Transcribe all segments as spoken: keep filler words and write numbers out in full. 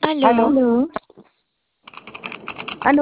Aló, Aló, aló,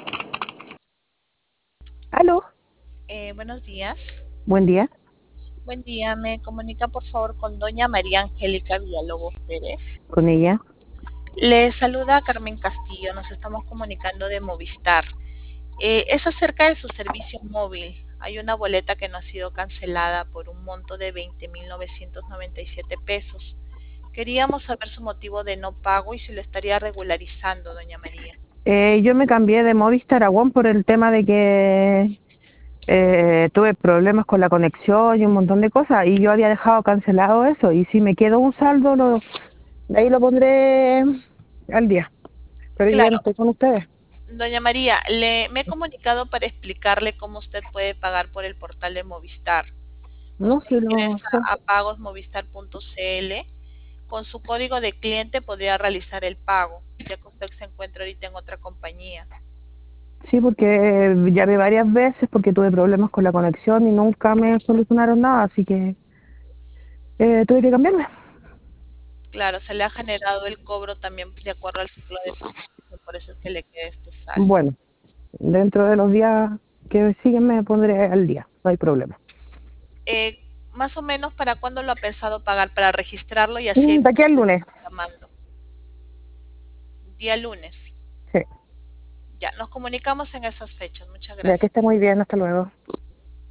aló. eh, buenos días. Buen día. Buen día, me comunica por favor con doña María Angélica Villalobos Pérez. Con ella. Le saluda Carmen Castillo, nos estamos comunicando de Movistar. Eh, es acerca de su servicio móvil. Hay una boleta que no ha sido cancelada por un monto de veinte mil novecientos noventa y siete pesos. Queríamos saber su motivo de no pago y si lo estaría regularizando, doña María. Eh, yo me cambié de Movistar a One por el tema de que eh, tuve problemas con la conexión y un montón de cosas y yo había dejado cancelado eso y si me quedó un saldo, lo, de ahí lo pondré al día. Pero yo ya no Claro, estoy con ustedes. doña María, le, me he comunicado para explicarle cómo usted puede pagar por el portal de Movistar. No, Usted si lo ingresa sé. a pagosmovistar punto c l. Con su código de cliente podría realizar el pago, ya que usted se encuentra ahorita en otra compañía. Sí, porque llamé varias veces porque tuve problemas con la conexión y nunca me solucionaron nada, así que eh, tuve que cambiarme. Claro, se le ha generado el cobro también de acuerdo al ciclo de facturación, por eso es que le queda este saldo. Bueno, dentro de los días que siguen me pondré al día, no hay problema. Eh, Más o menos, ¿para cuándo lo ha pensado pagar? Para registrarlo y así Mm, de aquí al lunes. llamando. Día lunes. Sí, Ya, nos comunicamos en esas fechas. Muchas ya que gracias. esté muy bien, hasta luego.